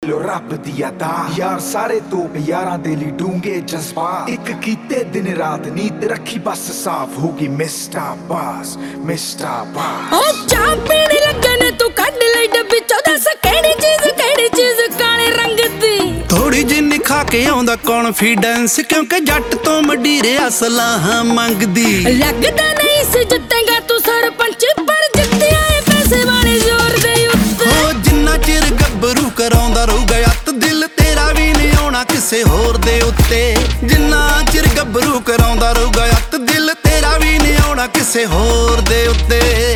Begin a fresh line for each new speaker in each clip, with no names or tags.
लो रब दिया दा यार सारे तो यारां दे ली डूंगे जज्बात एक कीते दिन रात नींद रखी बस साफ होगी मिस्टर बास ओ
चाह पीने लगे ने तू कढ ले डब्बी चो दस केड़ी चीज काले रंग दी
थोड़ी जिन्नी खा के आउंदा कॉन्फिडेंस क्योंकि जट तो मडीरे असलाहां मंगदी
लगदा नहीं सी जितेगा तू सरपंच पर जित्ते आए पैसे वाले जोर दे उत्ते
ओ जिन्ना चिर गब्बरू कराउंदा रहूगा यत दिल तेरा भी नहीं आउणा किसे होर दे उत्ते जिन्ना चिर गब्बरू कराउंदा रहूगा यत दिल तेरा भी नहीं आउणा किसे होर दे उत्ते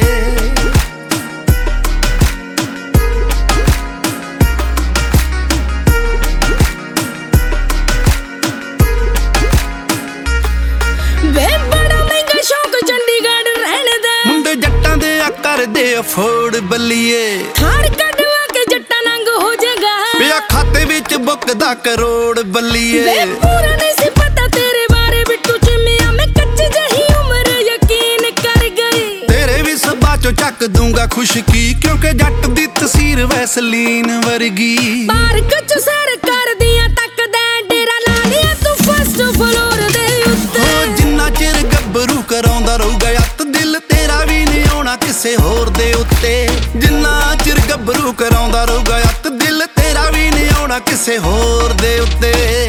दे अफोर्ड बल्लीए
थार कढवा के जट्टा नंग हो जाएगा
पिया खाते विच बुकदा करोड़ बल्लीए
वे पूरा नहीं सी पता तेरे बारे बिट्टू चिमिया मैं कच्ची जही उम्र यकीन कर गई
तेरे भी सबा चो चक दूंगा खुशकी क्योंकि जट दी तसीर वैसलीन वर्गी
बार कच सर कर दिया तक दे डेरा ला लिया तू फर्स्ट फ्लोर दे उत्ते
ओ जिन्ना चिर गब्बरू कराउंदा रहूगा यत दिल तेरा भी नहीं आउणा किसे होर दे उत्ते जिन्ना चिर गब्बरू कराउंदा रहूगा यत दिल तेरा भी नहीं आउणा किसे होर दे उत्ते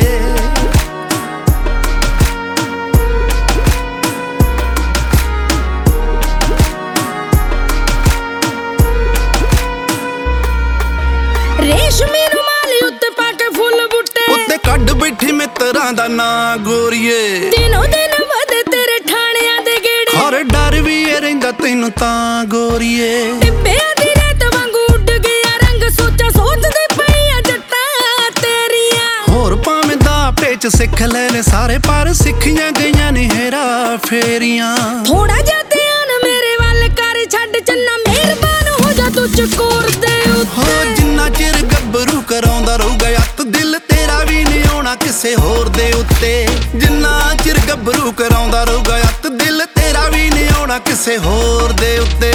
रेशमी रुमाली उत्ते पाके फुल बुट्टे
उत्ते कड बैठी मित्रां दा ना गोरीए
दिनों दिन वधे तेरे ठाणियां दे गेड़े
हर डर भी रहिंदा तैनू तां गोरीए
टिब्बियां दी रेत वांगू उड गया रंग सोचा सोचदे पईया जट्टां तेरियां
होर भावें दा पेच सिख लेने सारे पर सिखियां गईयां ने हेरा फेरियां
थोड़ा जा ध्यान मेरे वाल कर छड्ड चन्ना मेहरबान हो जा तू चकोर दे
हो जिन्ना चिर गब्बरू कराउंदा रहूगा यत दिल तेरा भी नहीं आउणा किसे होर दे उत्ते जिन्ना चिर गब्बरू कराउंदा रहूगा यत दिल तेरा भी नहीं आउणा किसे होर दे उत्ते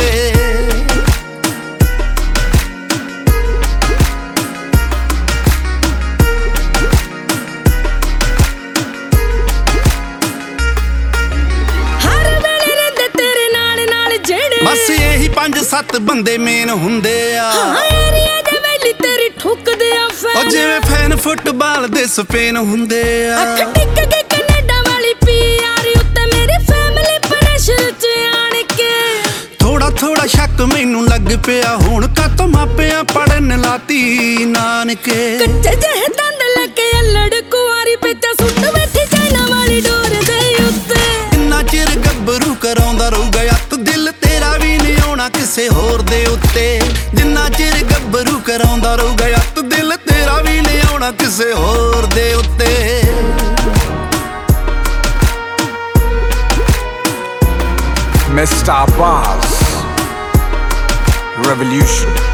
बस यही 5-7 बंदे मेन हुंदे आ
एरिया दे वेली तेरी ठुकदे आ
ओ जिवें फैन फुटबाल दे स्पेन हुंदे आ
अख टिक के कनाडा वाली पीआर उत्ते मेरी फैमिली प्रेशर च आण के
थोड़ा थोड़ा शक मैनू लग पिया हुण कातों मापियां पढ़न लाती नानके
कच्चे जह दंद लगे अल्लड़ कुआरी पेचा सुट बैठी चाइना वाली डोर दे उत्ते
इन्ना चिर गब्बरू कराउंदा रहूगा यत दिल तेरा भी नहीं आउणा किसे होर दे उत्ते जिन्ना चिर गब्बरू कराउंदा रहूगा यत दिल तेरा भी नहीं आउणा किसे होर दे उत्ते
Mr. Boss Revolution